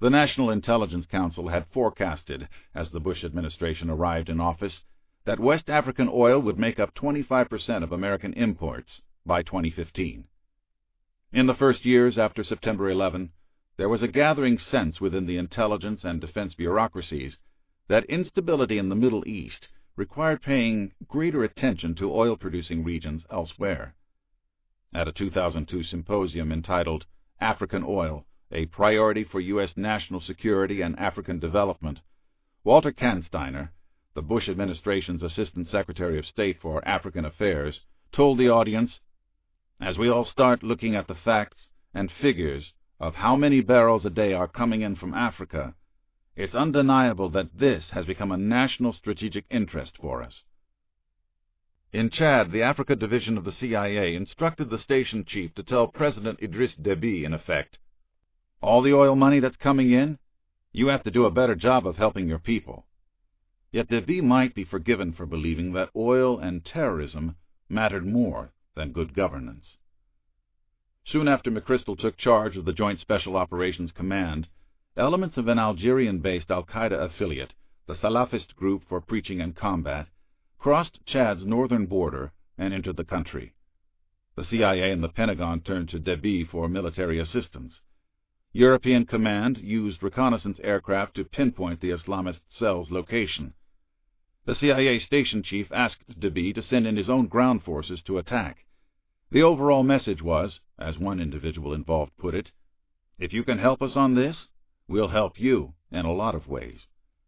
The National Intelligence Council had forecasted, as the Bush administration arrived in office, that West African oil would make up 25% of American imports by 2015. In the first years after September 11, there was a gathering sense within the intelligence and defense bureaucracies that instability in the Middle East required paying greater attention to oil-producing regions elsewhere. At a 2002 symposium entitled African Oil, a Priority for U.S. National Security and African Development, Walter Kansteiner, the Bush administration's Assistant Secretary of State for African Affairs, told the audience, "As we all start looking at the facts and figures of how many barrels a day are coming in from Africa, it's undeniable that this has become a national strategic interest for us." In Chad, the Africa Division of the CIA instructed the station chief to tell President Idriss Deby, in effect, "All the oil money that's coming in, you have to do a better job of helping your people." Yet Deby might be forgiven for believing that oil and terrorism mattered more than good governance. Soon after McChrystal took charge of the Joint Special Operations Command, elements of an Algerian-based al-Qaeda affiliate, the Salafist Group for Preaching and Combat, crossed Chad's northern border and entered the country. The CIA and the Pentagon turned to Deby for military assistance. European Command used reconnaissance aircraft to pinpoint the Islamist cell's location. The CIA station chief asked Deby to send in his own ground forces to attack. The overall message was, as one individual involved put it, "If you can help us on this, we'll help you in a lot of ways."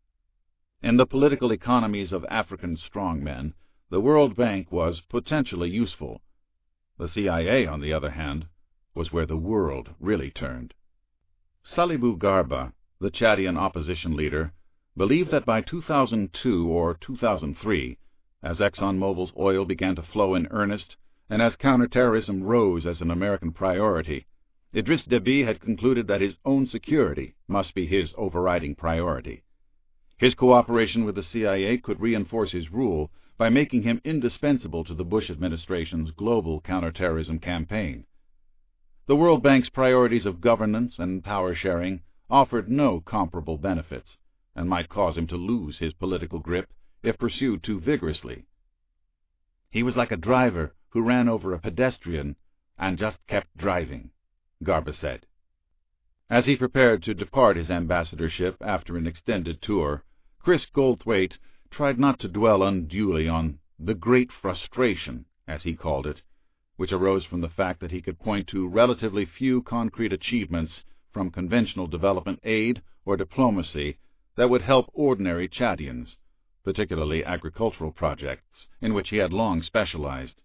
In the political economies of African strongmen, the World Bank was potentially useful. The CIA, on the other hand, was where the world really turned. Salibou Garba, the Chadian opposition leader, believed that by 2002 or 2003, as ExxonMobil's oil began to flow in earnest and as counterterrorism rose as an American priority, Idriss Deby had concluded that his own security must be his overriding priority. His cooperation with the CIA could reinforce his rule by making him indispensable to the Bush administration's global counterterrorism campaign. The World Bank's priorities of governance and power sharing offered no comparable benefits, and might cause him to lose his political grip if pursued too vigorously. "He was like a driver who ran over a pedestrian and just kept driving," Garba said. As he prepared to depart his ambassadorship after an extended tour, Chris Goldthwait tried not to dwell unduly on the great frustration, as he called it, which arose from the fact that he could point to relatively few concrete achievements from conventional development aid or diplomacy that would help ordinary Chadians, particularly agricultural projects, in which he had long specialized.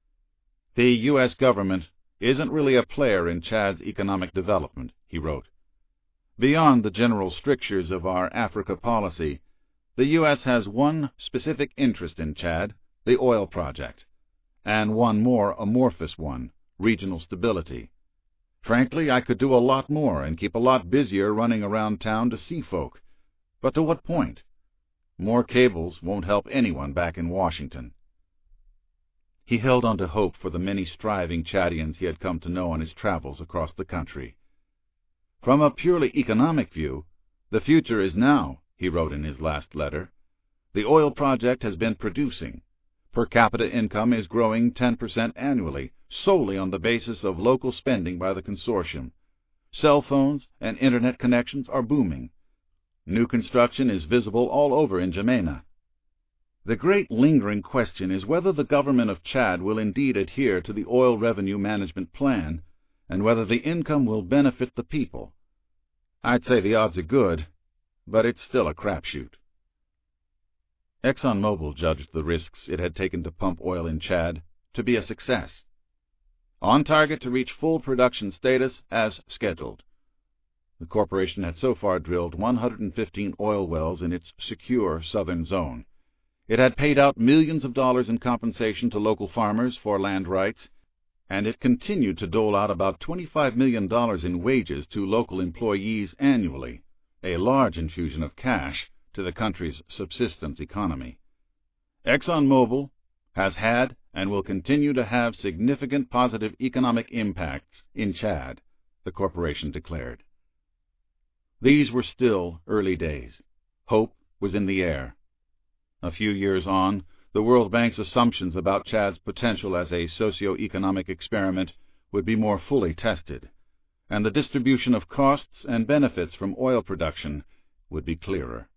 "The U.S. government isn't really a player in Chad's economic development," he wrote. "Beyond the general strictures of our Africa policy, the U.S. has one specific interest in Chad, the oil project, and one more amorphous one, regional stability. Frankly, I could do a lot more and keep a lot busier running around town to see folk. But to what point? More cables won't help anyone back in Washington." He held on to hope for the many striving Chadians he had come to know on his travels across the country. "From a purely economic view, the future is now," he wrote in his last letter. "The oil project has been producing. Per capita income is growing 10% annually, solely on the basis of local spending by the consortium. Cell phones and internet connections are booming. New construction is visible all over N'Djamena. The great lingering question is whether the government of Chad will indeed adhere to the Oil Revenue Management Plan, and whether the income will benefit the people. I'd say the odds are good, but it's still a crapshoot." ExxonMobil judged the risks it had taken to pump oil in Chad to be a success. On target to reach full production status as scheduled. The corporation had so far drilled 115 oil wells in its secure southern zone. It had paid out millions of dollars in compensation to local farmers for land rights, and it continued to dole out about $25 million in wages to local employees annually, a large infusion of cash to the country's subsistence economy. ExxonMobil has had and will continue to have significant positive economic impacts in Chad, the corporation declared. These were still early days. Hope was in the air. A few years on, the World Bank's assumptions about Chad's potential as a socio-economic experiment would be more fully tested, and the distribution of costs and benefits from oil production would be clearer.